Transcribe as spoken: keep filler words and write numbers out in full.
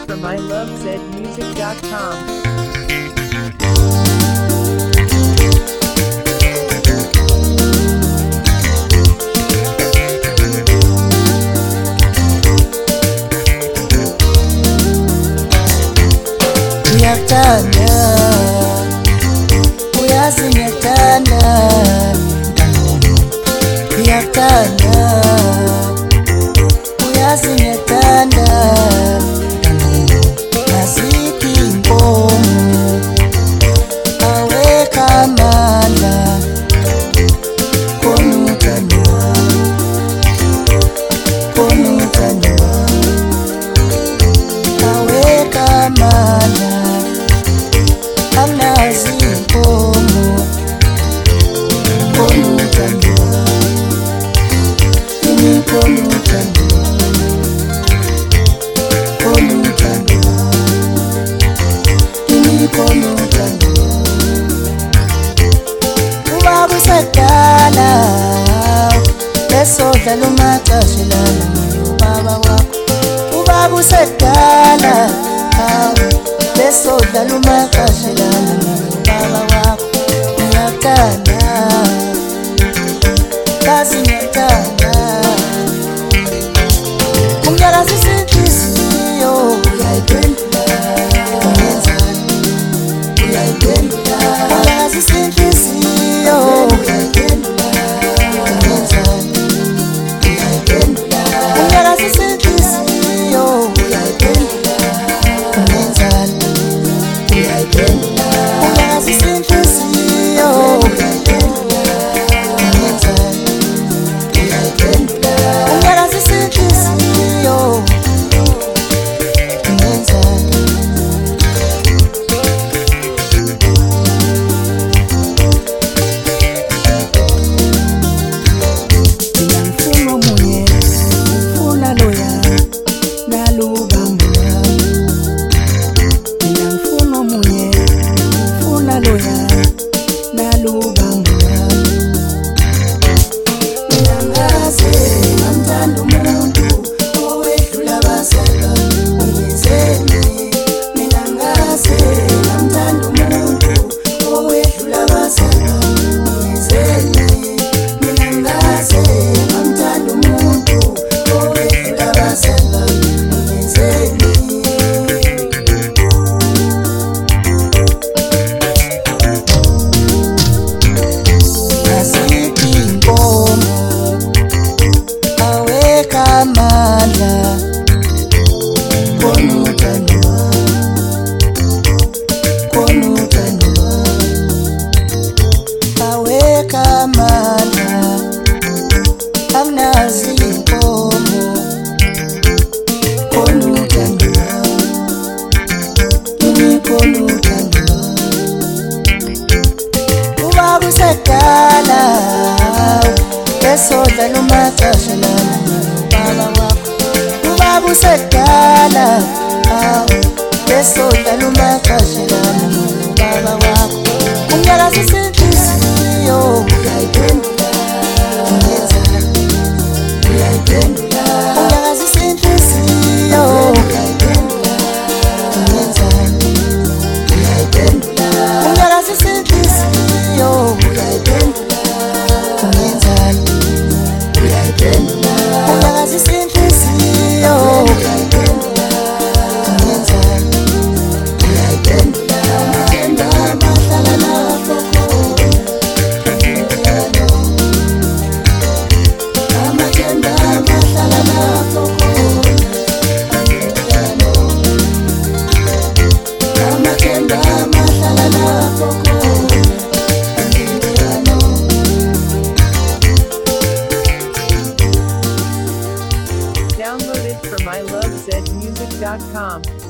from I love zed music dot com. Uyathanda, uyazi ngiyathanda, uyathanda, uyazi ngiyathanda, asikho inkomo awekho amandla khona uthando wami, khona uthando wami, awekho amandla anazi inkomo khona uthando wami, yimi khona uthando wami, khona uthando wami, yimi khona uthando wami. Ubaba usedala lesodlala umacashelana mina ubaba wakho, ubaba usedala lesodlala umacashelana mina ubaba wakho. Ngiyathanda kazi ngiyathanda, unginyakazisa inhliziyo uyayiphendula, ungenzani uyayiphendula, unginyakazisa inhliziyo uyayiphendula, ungenzani uyayiphendula, unginyakazisa inhliziyo uyayiphendula, ungenzani uyayiphendula, unginyakazisa inhliziyo uyayiphendula, ungenzani uyayiphendula, unginyakazisa inhliziyo ungenzani. Mina ngifuna omunye, ngifuna loya nalubambo lami. Mina ngifuna omunye, ngifuna loya nalubambo lami. Mina ngaze ngamthanda umuntu owedlula abazalwa, ungenzeni? Mina ngaze ngamthanda umuntu owedlula abazalwa, ungenzeni? Mina ngaze ngamthanda umuntu owedlula abazalwa, ungenzeni? Asikho inkomo awekho amandla khona uthando wami, khona uthando wami, awekho amandla akunazi inkomo khona uthando wami, yimi khona uthando wami. Ubaba usedala lesodlala umacashelana mina ubaba wakho, ubaba usedala lesodlala umacashelana mina ubaba wakho. Unginyakazisa inhliziyo uyayiphendula, ungenzani uyayiphendula, unginyakazisa inhliziyo uyayiphendula, ungenzani uyayiphendula, unginyakazisa inhliziyo uyayiphendula, ungenzani uyayiphendula, unginyakazisa inhliziyo uyayiphendula, ungenzani uyayiphendula. Amathemba amahlala lapho khona angiyano, amathemba amahlala lapho khona angiyano, amathemba amahlala lapho khona angiyano. Download it from I love zed music dot com.